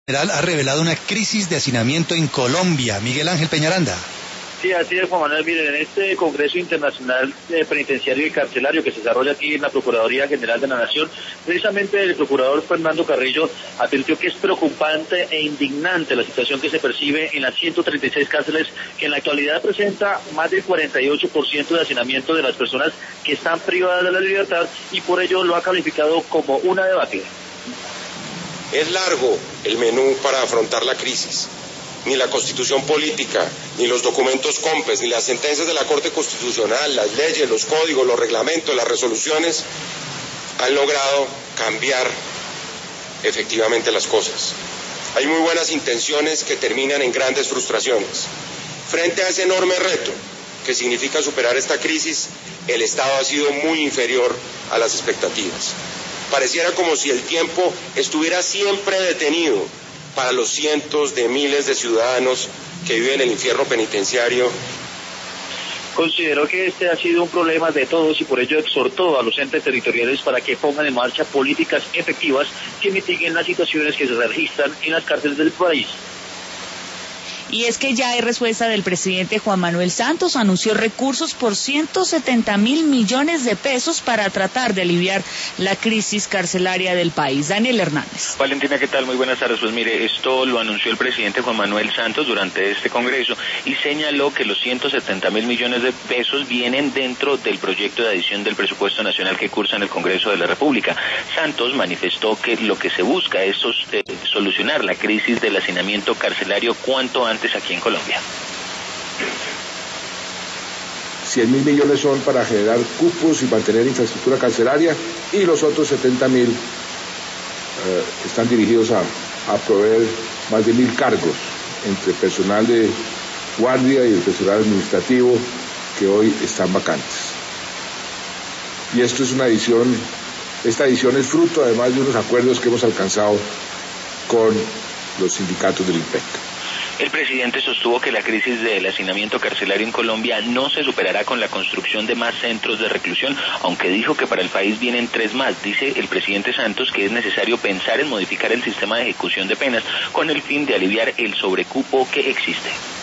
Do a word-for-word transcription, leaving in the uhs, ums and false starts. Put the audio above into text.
General ha revelado una crisis de hacinamiento en Colombia. Miguel Ángel Peñaranda. Sí, así es, Juan Manuel. Miren, en este Congreso Internacional eh, Penitenciario y Carcelario que se desarrolla aquí en la Procuraduría General de la Nación, precisamente el procurador Fernando Carrillo advirtió que es preocupante e indignante la situación que se percibe en las ciento treinta y seis cárceles, que en la actualidad presenta más del cuarenta y ocho por ciento de hacinamiento de las personas que están privadas de la libertad, y por ello lo ha calificado como una debacle. Es largo el menú para afrontar la crisis. Ni la Constitución política, ni los documentos COMPES, ni las sentencias de la Corte Constitucional, las leyes, los códigos, los reglamentos, las resoluciones han logrado cambiar efectivamente las cosas. Hay muy buenas intenciones que terminan en grandes frustraciones. Frente a ese enorme reto que significa superar esta crisis, el Estado ha sido muy inferior a las expectativas. Pareciera como si el tiempo estuviera siempre detenido para los cientos de miles de ciudadanos que viven el infierno penitenciario. Consideró que este ha sido un problema de todos y por ello exhortó a los entes territoriales para que pongan en marcha políticas efectivas que mitiguen las situaciones que se registran en las cárceles del país. Y es que ya hay respuesta del presidente Juan Manuel Santos. Anunció recursos por ciento setenta mil millones de pesos para tratar de aliviar la crisis carcelaria del país. Daniel Hernández. Valentina, ¿qué tal? Muy buenas tardes. Pues mire, esto lo anunció el presidente Juan Manuel Santos durante este congreso y señaló que los ciento setenta mil millones de pesos vienen dentro del proyecto de adición del presupuesto nacional que cursa en el Congreso de la República. Santos manifestó que lo que se busca es eh, solucionar la crisis del hacinamiento carcelario cuanto antes aquí en Colombia. cien mil millones son para generar cupos y mantener infraestructura carcelaria, y los otros setenta mil eh, están dirigidos a, a proveer más de mil cargos entre personal de guardia y el personal administrativo que hoy están vacantes. Y esto es una adición, esta adición es fruto además de unos acuerdos que hemos alcanzado con los sindicatos del IMPEC. El presidente sostuvo que la crisis del hacinamiento carcelario en Colombia no se superará con la construcción de más centros de reclusión, aunque dijo que para el país vienen tres más. Dice el presidente Santos que es necesario pensar en modificar el sistema de ejecución de penas con el fin de aliviar el sobrecupo que existe.